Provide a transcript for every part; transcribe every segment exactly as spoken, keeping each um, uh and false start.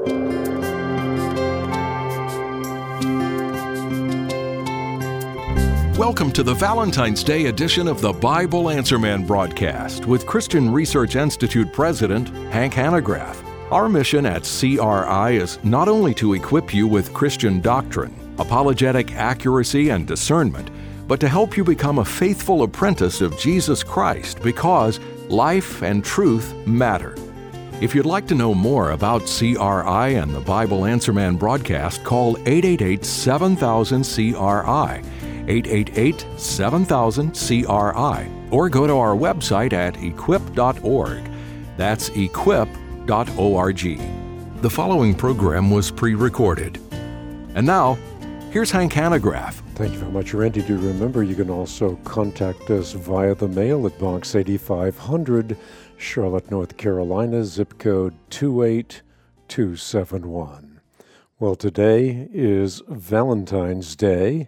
Welcome to the Valentine's Day edition of the Bible Answer Man broadcast with Christian Research Institute President Hank Hanegraaff. Our mission at C R I is not only to equip you with Christian doctrine, apologetic accuracy, and discernment, but to help you become a faithful apprentice of Jesus Christ because life and truth matter. If you'd like to know more about C R I and the Bible Answer Man broadcast, call eight eight eight, seven thousand, C R I, eight eight eight, seven thousand, C R I, or go to our website at equip dot org. That's equip dot org. The following program was pre-recorded. And now, here's Hank Hanegraaff. Thank you very much, Randy. Do remember you can also contact us via the mail at Box eighty-five hundred, Charlotte, North Carolina, zip code two eight two seven one. Well, today is Valentine's Day,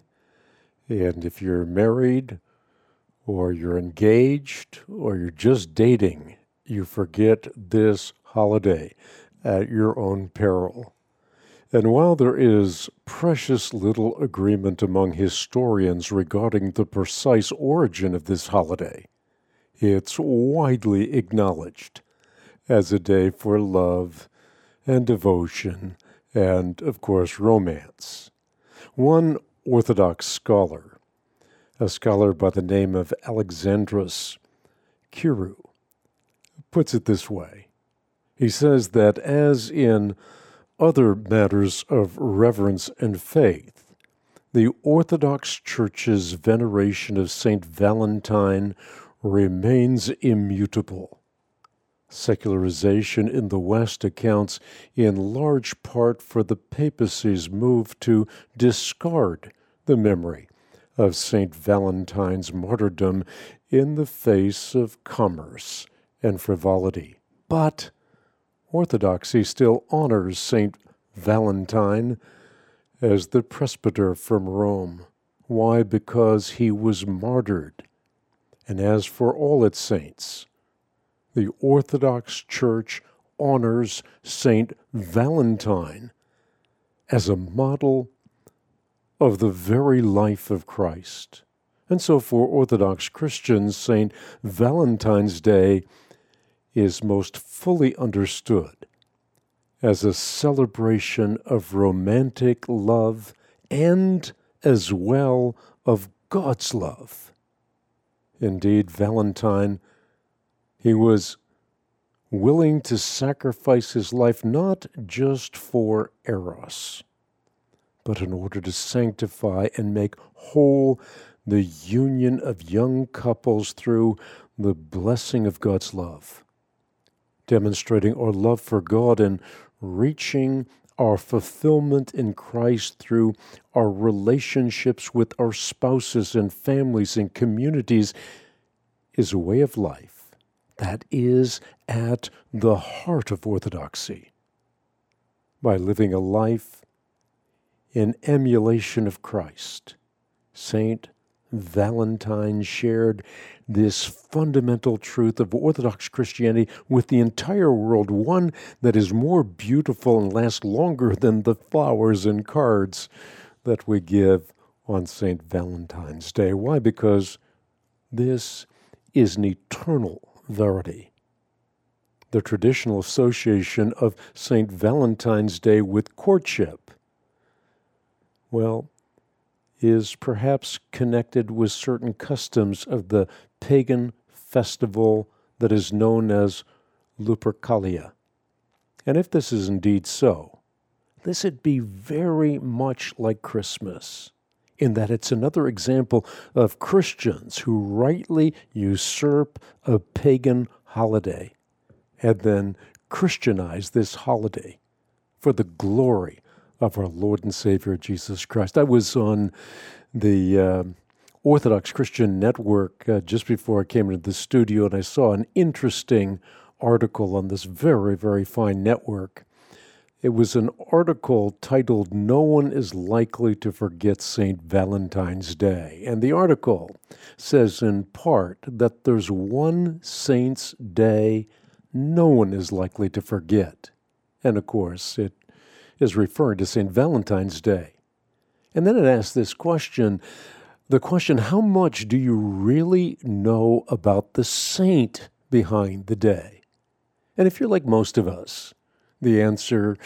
and if you're married or you're engaged or you're just dating, you forget this holiday at your own peril. And while there is precious little agreement among historians regarding the precise origin of this holiday, it's widely acknowledged as a day for love and devotion and, of course, romance. One Orthodox scholar, a scholar by the name of Alexandros Kirou, puts it this way. He says that as in other matters of reverence and faith, the Orthodox Church's veneration of Saint Valentine remains immutable. Secularization in the West accounts in large part for the papacy's move to discard the memory of Saint Valentine's martyrdom in the face of commerce and frivolity. But Orthodoxy still honors Saint Valentine as the presbyter from Rome. Why? Because he was martyred. And as for all its saints, the Orthodox Church honors Saint Valentine as a model of the very life of Christ. And so for Orthodox Christians, Saint Valentine's Day is most fully understood as a celebration of romantic love and as well of God's love. Indeed, Valentine, he was willing to sacrifice his life not just for Eros, but in order to sanctify and make whole the union of young couples through the blessing of God's love, demonstrating our love for God and reaching our fulfillment in Christ through our relationships with our spouses and families and communities is a way of life that is at the heart of Orthodoxy. By living a life in emulation of Christ, Saint Valentine shared this fundamental truth of Orthodox Christianity with the entire world, one that is more beautiful and lasts longer than the flowers and cards that we give on Saint Valentine's Day. Why? Because this is an eternal verity. The traditional association of Saint Valentine's Day with courtship, well, is perhaps connected with certain customs of the pagan festival that is known as Lupercalia. And if this is indeed so, this would be very much like Christmas, in that it's another example of Christians who rightly usurp a pagan holiday and then Christianize this holiday for the glory of our Lord and Savior Jesus Christ. I was on the uh, Orthodox Christian Network uh, just before I came into the studio, and I saw an interesting article on this very, very fine network. It was an article titled, "No One is Likely to Forget Saint Valentine's Day." And the article says in part that there's one saint's day no one is likely to forget. And of course, it is referring to Saint Valentine's Day. And then it asks this question, the question, how much do you really know about the saint behind the day? And if you're like most of us, the answer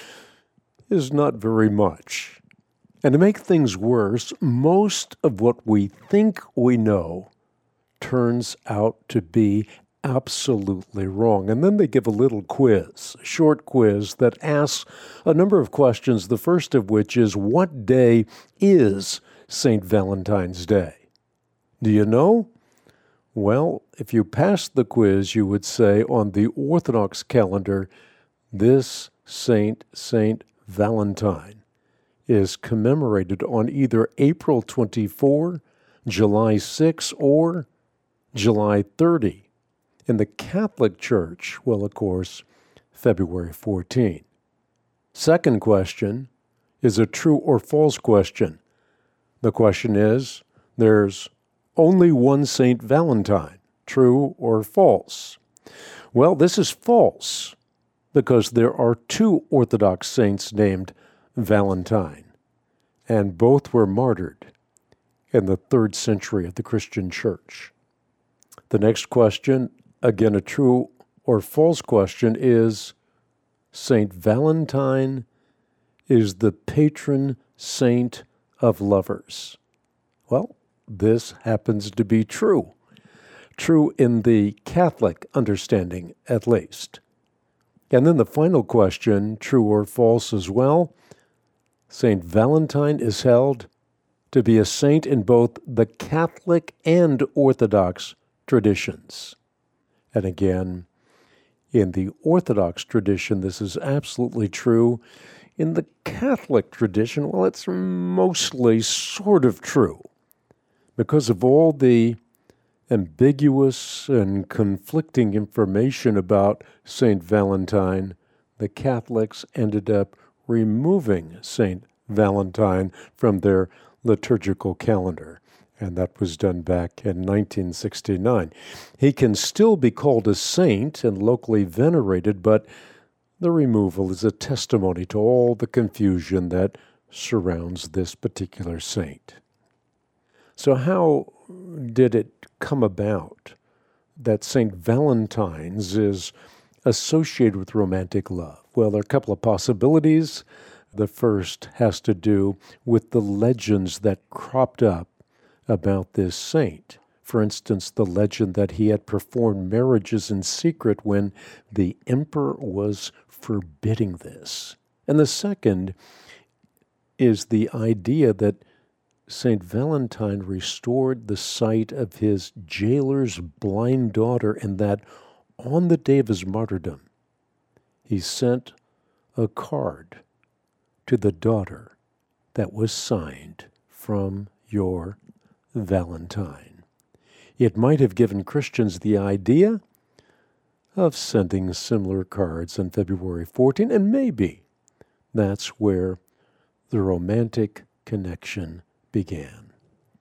is not very much. And to make things worse, most of what we think we know turns out to be absolutely wrong. And then they give a little quiz, a short quiz that asks a number of questions, the first of which is, what day is Saint Valentine's Day? Do you know? Well, if you passed the quiz, you would say on the Orthodox calendar, this saint, Saint Valentine, is commemorated on either April twenty-fourth, July sixth, or July thirtieth. In the Catholic Church, well, of course, February fourteenth. Second question is a true or false question. The question is, there's only one Saint Valentine, true or false? Well, this is false, because there are two Orthodox saints named Valentine, and both were martyred in the third century of the Christian Church. The next question, again a true or false question, is Saint Valentine is the patron saint of lovers. Well, this happens to be true. True in the Catholic understanding, at least. And then the final question, true or false as well, Saint Valentine is held to be a saint in both the Catholic and Orthodox traditions. And again, in the Orthodox tradition, this is absolutely true. In the Catholic tradition, well, it's mostly sort of true. Because of all the ambiguous and conflicting information about Saint Valentine, the Catholics ended up removing Saint Valentine from their liturgical calendar. And that was done back in nineteen sixty-nine. He can still be called a saint and locally venerated, but the removal is a testimony to all the confusion that surrounds this particular saint. So how did it come about that Saint Valentine's is associated with romantic love? Well, there are a couple of possibilities. The first has to do with the legends that cropped up about this saint. For instance, the legend that he had performed marriages in secret when the emperor was forbidding this. And the second is the idea that Saint Valentine restored the sight of his jailer's blind daughter, and that on the day of his martyrdom, he sent a card to the daughter that was signed from your Valentine. It might have given Christians the idea of sending similar cards on February fourteenth, and maybe that's where the romantic connection began.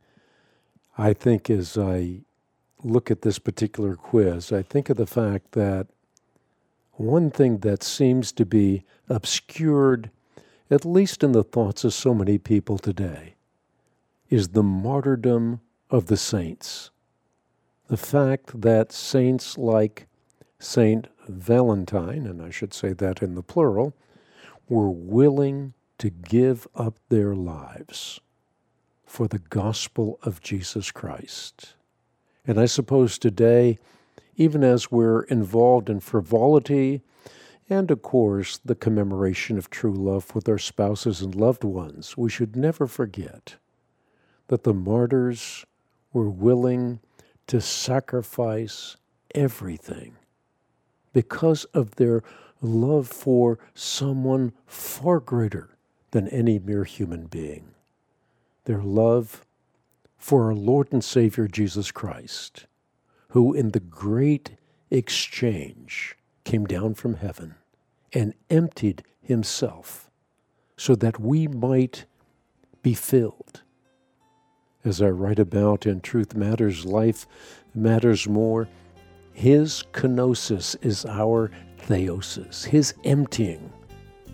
I think as I look at this particular quiz, I think of the fact that one thing that seems to be obscured, at least in the thoughts of so many people today, is the martyrdom of the saints. The fact that saints like Saint Valentine, and I should say that in the plural, were willing to give up their lives for the gospel of Jesus Christ. And I suppose today, even as we're involved in frivolity and, of course, the commemoration of true love with our spouses and loved ones, we should never forget that the martyrs were willing to sacrifice everything because of their love for someone far greater than any mere human being. Their love for our Lord and Savior Jesus Christ, who in the great exchange came down from heaven and emptied himself so that we might be filled. As I write about in Truth Matters, Life Matters More, his kenosis is our theosis. His emptying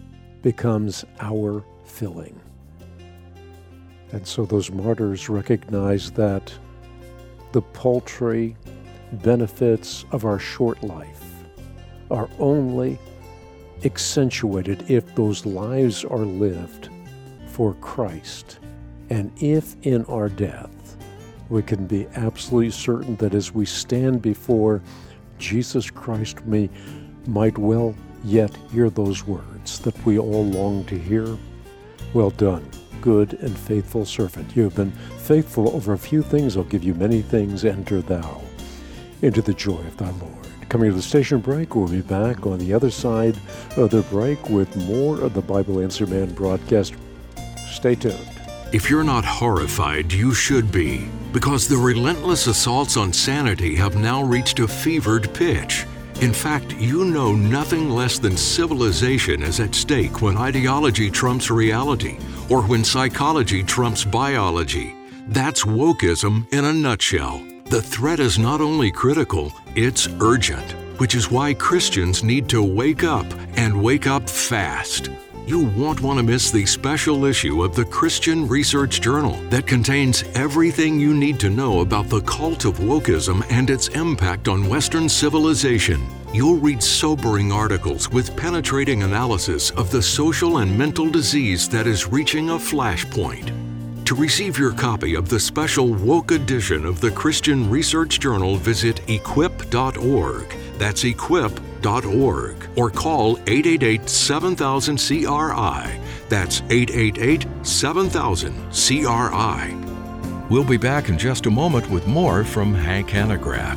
becomes our filling. And so those martyrs recognize that the paltry benefits of our short life are only accentuated if those lives are lived for Christ. And if in our death, we can be absolutely certain that as we stand before Jesus Christ, we might well yet hear those words that we all long to hear. Well done, good and faithful servant. You have been faithful over a few things. I'll give you many things. Enter thou into the joy of thy Lord. Coming to the station break, we'll be back on the other side of the break with more of the Bible Answer Man broadcast. Stay tuned. If you're not horrified, you should be, because the relentless assaults on sanity have now reached a fevered pitch. In fact, you know nothing less than civilization is at stake when ideology trumps reality, or when psychology trumps biology. That's wokeism in a nutshell. The threat is not only critical, it's urgent, which is why Christians need to wake up and wake up fast. You won't want to miss the special issue of the Christian Research Journal that contains everything you need to know about the cult of wokeism and its impact on Western civilization. You'll read sobering articles with penetrating analysis of the social and mental disease that is reaching a flashpoint. To receive your copy of the special Woke edition of the Christian Research Journal, visit equip dot org. That's equip dot org. Or call eight eight eight, seven thousand, C R I. That's eight eight eight, seven thousand, C R I. We'll be back in just a moment with more from Hank Hanegraaff.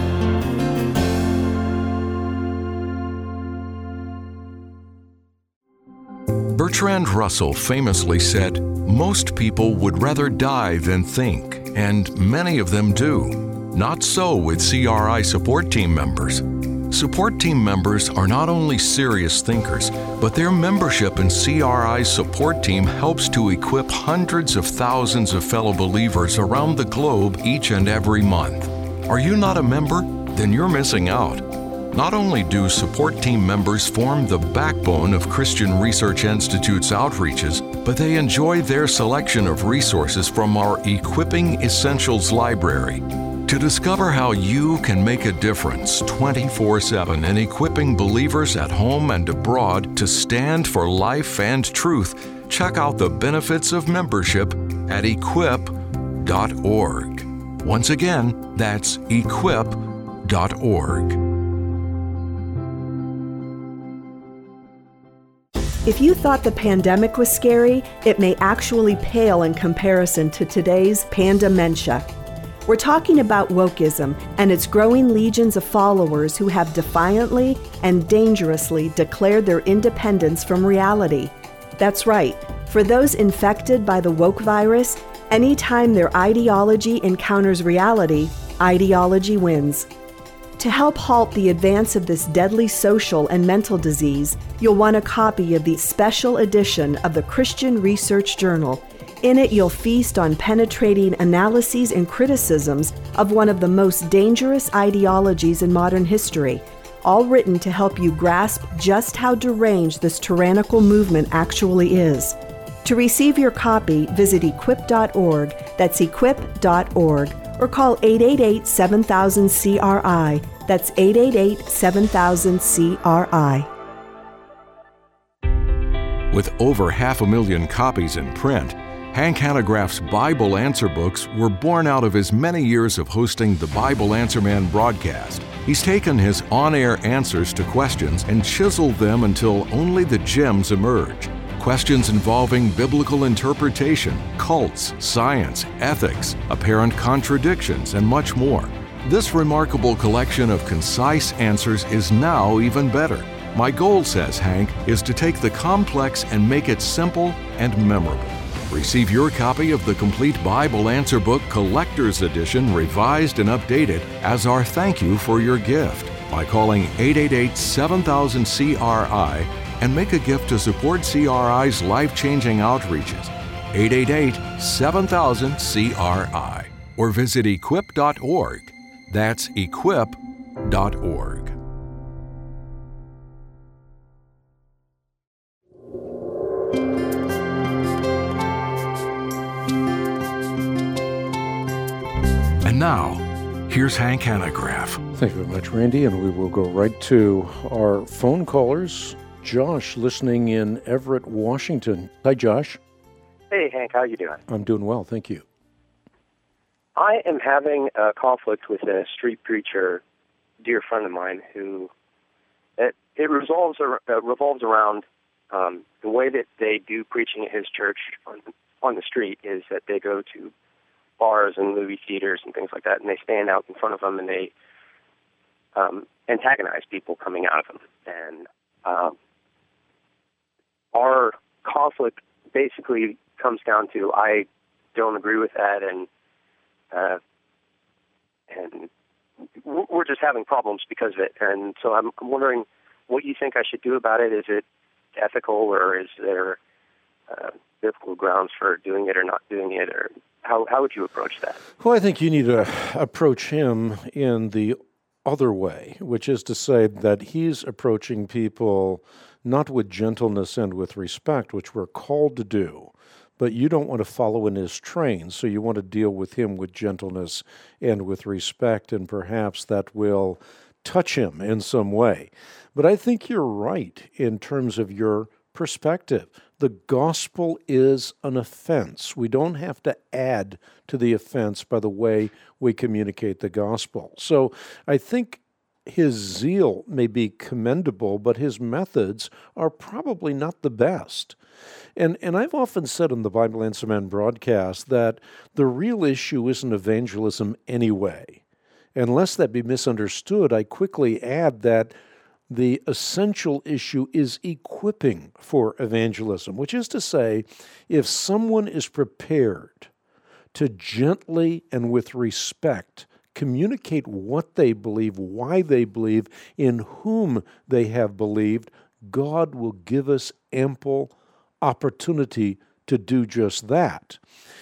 Bertrand Russell famously said, "Most people would rather die than think, and many of them do. Not so with C R I support team members. Support team members are not only serious thinkers, but their membership in C R I's support team helps to equip hundreds of thousands of fellow believers around the globe each and every month. Are you not a member? Then you're missing out. Not only do support team members form the backbone of Christian Research Institute's outreaches, but they enjoy their selection of resources from our Equipping Essentials library. To discover how you can make a difference twenty-four seven in equipping believers at home and abroad to stand for life and truth, check out the benefits of membership at equip dot org. Once again, that's equip dot org. If you thought the pandemic was scary, it may actually pale in comparison to today's pandementia. We're talking about wokeism and its growing legions of followers who have defiantly and dangerously declared their independence from reality. That's right. For those infected by the woke virus, anytime their ideology encounters reality, ideology wins. To help halt the advance of this deadly social and mental disease, you'll want a copy of the special edition of the Christian Research Journal. In it, you'll feast on penetrating analyses and criticisms of one of the most dangerous ideologies in modern history, all written to help you grasp just how deranged this tyrannical movement actually is. To receive your copy, visit equip dot org, that's equip dot org, or call eight eight eight, seven thousand, C R I, that's eight eight eight, seven thousand, C R I. With over half a million copies in print, Hank Hanegraaff's Bible Answer books were born out of his many years of hosting the Bible Answer Man broadcast. He's taken his on-air answers to questions and chiseled them until only the gems emerge. Questions involving biblical interpretation, cults, science, ethics, apparent contradictions, and much more. This remarkable collection of concise answers is now even better. My goal, says Hank, is to take the complex and make it simple and memorable. Receive your copy of the complete Bible Answer Book Collector's Edition, revised and updated, as our thank you for your gift by calling eight eight eight, seven thousand, C R I and make a gift to support C R I's life-changing outreaches. eight eight eight, seven thousand, C R I. Or visit equip dot org. That's equip dot org. And now, here's Hank Hanegraaff. Thank you very much, Randy, and we will go right to our phone callers. Josh, listening in Everett, Washington. Hi, Josh. Hey, Hank, how you doing? I'm doing well, thank you. I am having a conflict with a street preacher, dear friend of mine, who it, it revolves, uh, revolves around um, the way that they do preaching at his church on, on the street is that they go to bars and movie theaters and things like that, and they stand out in front of them and they um, antagonize people coming out of them. And um, our conflict basically comes down to I don't agree with that, and uh, and we're just having problems because of it. And so I'm wondering what you think I should do about it. Is it ethical, or is there uh, biblical grounds for doing it or not doing it, or how how would you approach that? Well, I think you need to approach him in the other way, which is to say that he's approaching people not with gentleness and with respect, which we're called to do, but you don't want to follow in his train, so you want to deal with him with gentleness and with respect, and perhaps that will touch him in some way. But I think you're right in terms of your perspective. The gospel is an offense. We don't have to add to the offense by the way we communicate the gospel. So I think his zeal may be commendable, but his methods are probably not the best. And and I've often said on the Bible Answer Man broadcast that the real issue isn't evangelism anyway. And lest that be misunderstood, I quickly add that the essential issue is equipping for evangelism, which is to say, if someone is prepared to gently and with respect communicate what they believe, why they believe, in whom they have believed, God will give us ample opportunity to do just that.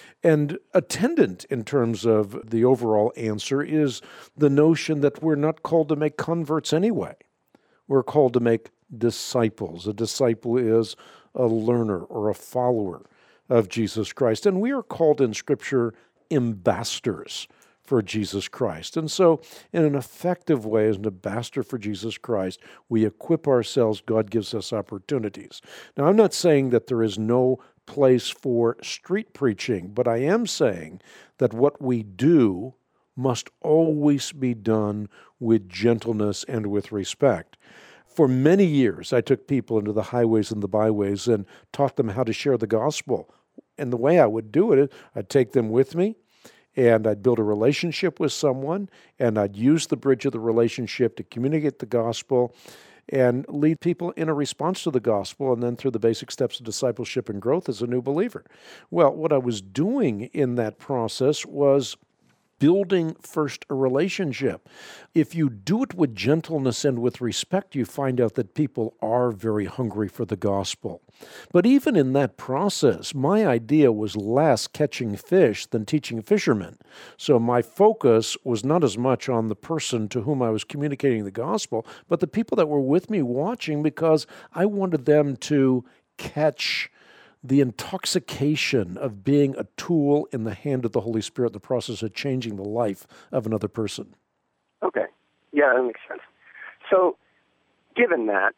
And attendant in terms of the overall answer is the notion that we're not called to make converts anyway. We're called to make disciples. A disciple is a learner or a follower of Jesus Christ. And we are called in Scripture ambassadors for Jesus Christ. And so, in an effective way, as an ambassador for Jesus Christ, we equip ourselves. God gives us opportunities. Now, I'm not saying that there is no place for street preaching, but I am saying that what we do must always be done with gentleness and with respect. For many years, I took people into the highways and the byways and taught them how to share the gospel. And the way I would do it, I'd take them with me, and I'd build a relationship with someone, and I'd use the bridge of the relationship to communicate the gospel and lead people in a response to the gospel, and then through the basic steps of discipleship and growth as a new believer. Well, what I was doing in that process was building first a relationship. If you do it with gentleness and with respect, you find out that people are very hungry for the gospel. But even in that process, my idea was less catching fish than teaching fishermen. So my focus was not as much on the person to whom I was communicating the gospel, but the people that were with me watching, because I wanted them to catch the intoxication of being a tool in the hand of the Holy Spirit in the process of changing the life of another person. Okay. Yeah, that makes sense. So, given that,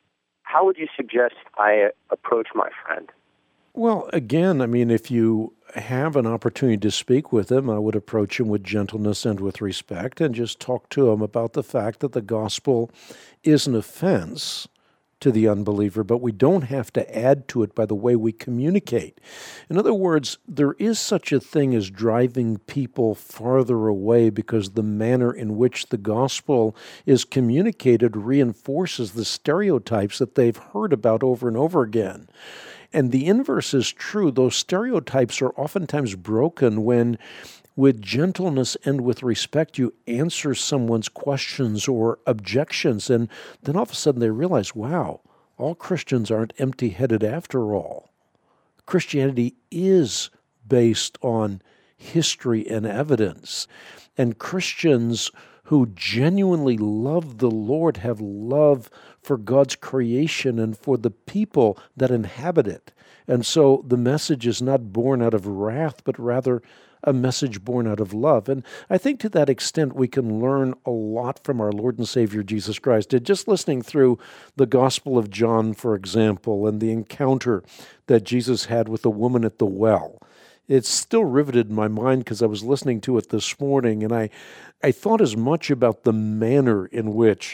how would you suggest I approach my friend? Well, again, I mean, if you have an opportunity to speak with him, I would approach him with gentleness and with respect and just talk to him about the fact that the gospel is an offense to the unbeliever, but we don't have to add to it by the way we communicate. In other words, there is such a thing as driving people farther away because the manner in which the gospel is communicated reinforces the stereotypes that they've heard about over and over again. And the inverse is true. Those stereotypes are oftentimes broken when, with gentleness and with respect, you answer someone's questions or objections, and then all of a sudden they realize, wow, all Christians aren't empty-headed after all. Christianity is based on history and evidence, and Christians who genuinely love the Lord have love for God's creation and for the people that inhabit it. And so the message is not born out of wrath, but rather a message born out of love. And I think to that extent we can learn a lot from our Lord and Savior Jesus Christ. And just listening through the Gospel of John, for example, and the encounter that Jesus had with the woman at the well, it's still riveted in my mind because I was listening to it this morning, and I, I thought as much about the manner in which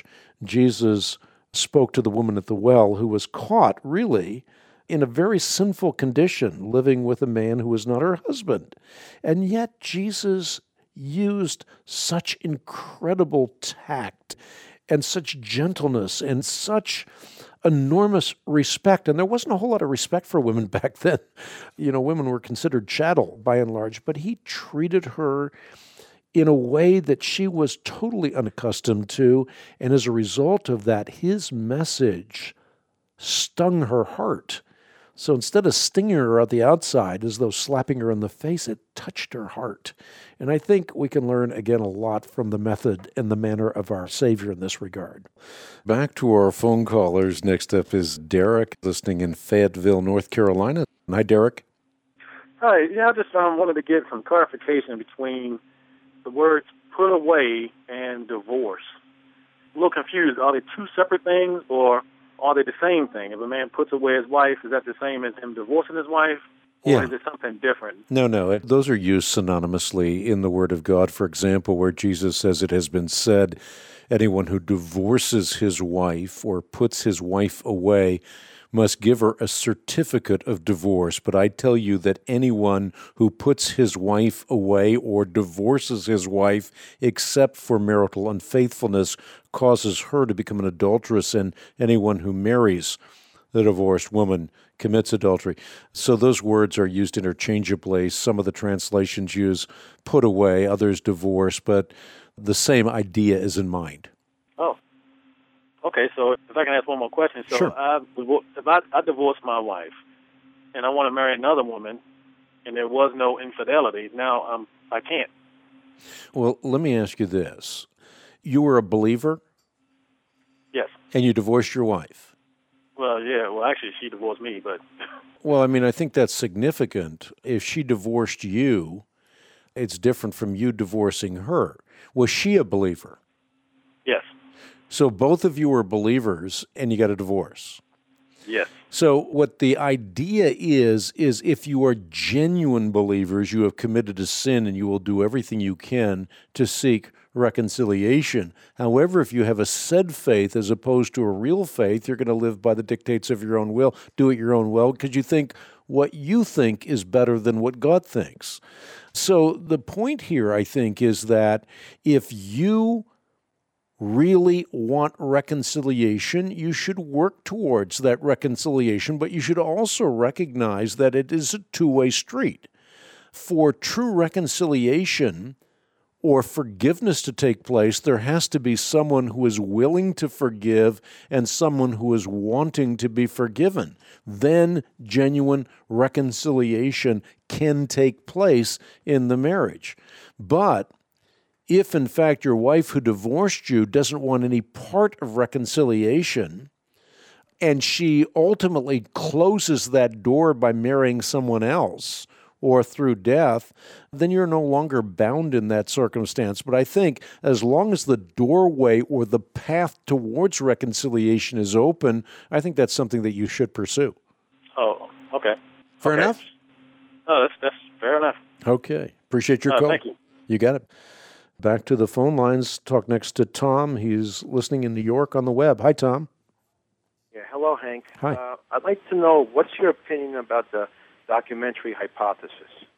Jesus spoke to the woman at the well, who was caught, really, in a very sinful condition, living with a man who was not her husband. And yet Jesus used such incredible tact and such gentleness and such enormous respect. And there wasn't a whole lot of respect for women back then. You know, women were considered chattel by and large, but he treated her in a way that she was totally unaccustomed to. And as a result of that, his message stung her heart. So instead of stinging her at the outside, as though slapping her in the face, it touched her heart. And I think we can learn, again, a lot from the method and the manner of our Savior in this regard. Back to our phone callers. Next up is Derek, listening in Fayetteville, North Carolina. Hi, Derek. Hi. Yeah, I just um, wanted to get some clarification between the words put away and divorce. I'm a little confused. Are they two separate things, or are they the same thing? If a man puts away his wife, is that the same as him divorcing his wife? Or Yeah. is it something different? No, no. It, those are used synonymously in the Word of God. For example, where Jesus says it has been said, anyone who divorces his wife or puts his wife away must give her a certificate of divorce. But I tell you that anyone who puts his wife away or divorces his wife, except for marital unfaithfulness, causes her to become an adulteress, and anyone who marries the divorced woman commits adultery. So those words are used interchangeably. Some of the translations use put away, others divorce, but the same idea is in mind. Oh, okay. So if I can ask one more question. So Sure. I, if I, I divorce my wife and I want to marry another woman and there was no infidelity, now um, I can't. Well, let me ask you this. You were a believer Yes. and you divorced your wife. Well, yeah. Well, actually, she divorced me, but Well, I mean, I think that's significant. If she divorced you, it's different from you divorcing her. Was she a believer? yes. So both of you were believers and you got a divorce. Yes. So what the idea is, is if you are genuine believers, you have committed a sin and you will do everything you can to seek reconciliation. However, if you have a said faith as opposed to a real faith, you're going to live by the dictates of your own will, do it your own will, because you think what you think is better than what God thinks. So the point here, I think, is that if you really want reconciliation, you should work towards that reconciliation, but you should also recognize that it is a two-way street. For true reconciliation or forgiveness to take place, there has to be someone who is willing to forgive and someone who is wanting to be forgiven. Then genuine reconciliation can take place in the marriage. But if, in fact, your wife who divorced you doesn't want any part of reconciliation, and she ultimately closes that door by marrying someone else or through death, then you're no longer bound in that circumstance. But I think as long as the doorway or the path towards reconciliation is open, I think that's something that you should pursue. Oh, okay. Fair okay. enough? Oh, that's, that's fair enough. Okay. Appreciate your Uh, call. thank you. You got it. Back to the phone lines. Talk next to Tom. He's listening in New York on the web. Hi, Tom. Yeah, hello, Hank. Hi. Uh, I'd like to know, what's your opinion about the documentary hypothesis?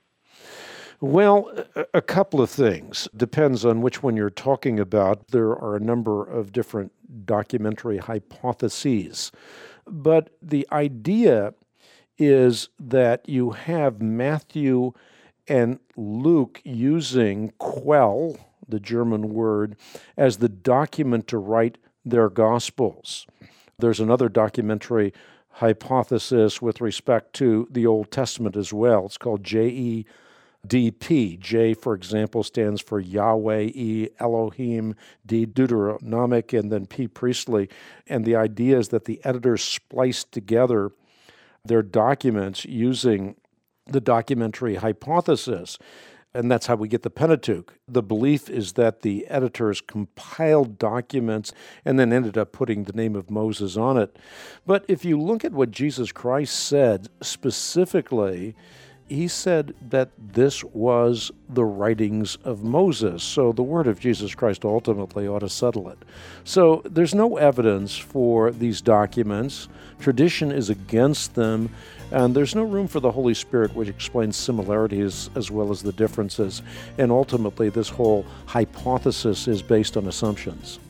Well, a, a couple of things. Depends on which one you're talking about. There are a number of different documentary hypotheses. But the idea is that you have Matthew and Luke using Quell, the German word, as the document to write their Gospels. There's another documentary hypothesis with respect to the Old Testament as well. It's called J E D P. J, for example, stands for Yahweh, E, Elohim, D, Deuteronomic, and then P, priestly. And the idea is that the editors spliced together their documents using the documentary hypothesis. And that's how we get the Pentateuch. The belief is that the editors compiled documents and then ended up putting the name of Moses on it. But if you look at what Jesus Christ said specifically, he said that this was the writings of Moses. So the word of Jesus Christ ultimately ought to settle it. So there's no evidence for these documents. Tradition is against them. And there's no room for the Holy Spirit, which explains similarities as well as the differences. And ultimately, this whole hypothesis is based on assumptions.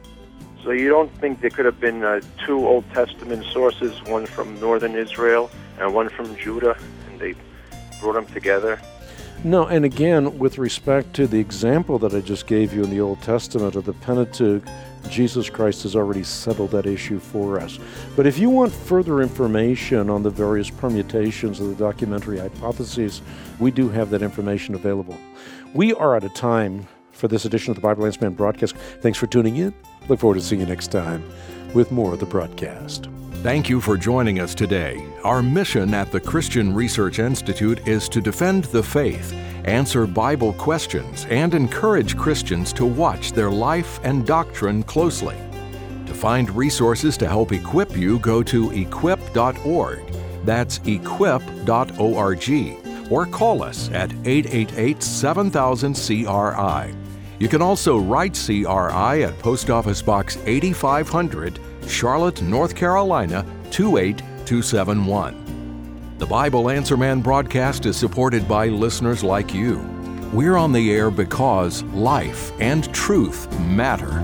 So you don't think there could have been uh, two Old Testament sources, one from northern Israel and one from Judah, and they brought them together? No, and again, with respect to the example that I just gave you in the Old Testament of the Pentateuch, Jesus Christ has already settled that issue for us. But if you want further information on the various permutations of the documentary hypotheses, we do have that information available. We are out of time for this edition of the Bible Answer Man broadcast. Thanks for tuning in. Look forward to seeing you next time with more of the broadcast. Thank you for joining us today. Our mission at the Christian Research Institute is to defend the faith, answer Bible questions, and encourage Christians to watch their life and doctrine closely. To find resources to help equip you, go to equip dot org. That's equip dot org. Or call us at eight eight eight, seven thousand, C R I. You can also write C R I at Post Office Box eighty-five hundred, Charlotte, North Carolina, two eight two seven one. The Bible Answer Man broadcast is supported by listeners like you. We're on the air because life and truth matter.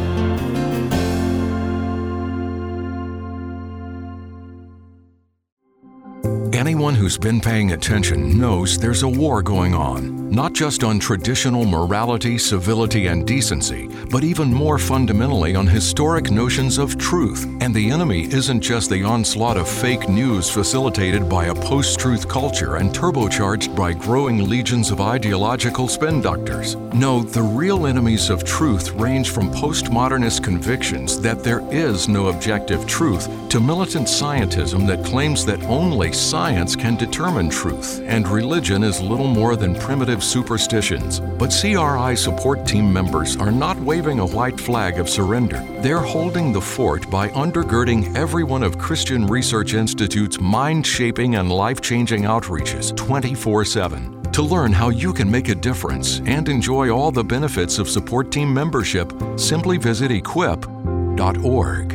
Anyone who's been paying attention knows there's a war going on, not just on traditional morality, civility, and decency, but even more fundamentally on historic notions of truth. And the enemy isn't just the onslaught of fake news facilitated by a post-truth culture and turbocharged by growing legions of ideological spin doctors. No, the real enemies of truth range from postmodernist convictions that there is no objective truth to militant scientism that claims that only science can determine truth, and religion is little more than primitive superstitions. But C R I support team members are not waving a white flag of surrender. They're holding the fort by undergirding every one of Christian Research Institute's mind-shaping and life-changing outreaches twenty-four seven. To learn how you can make a difference and enjoy all the benefits of support team membership, simply visit equip dot org.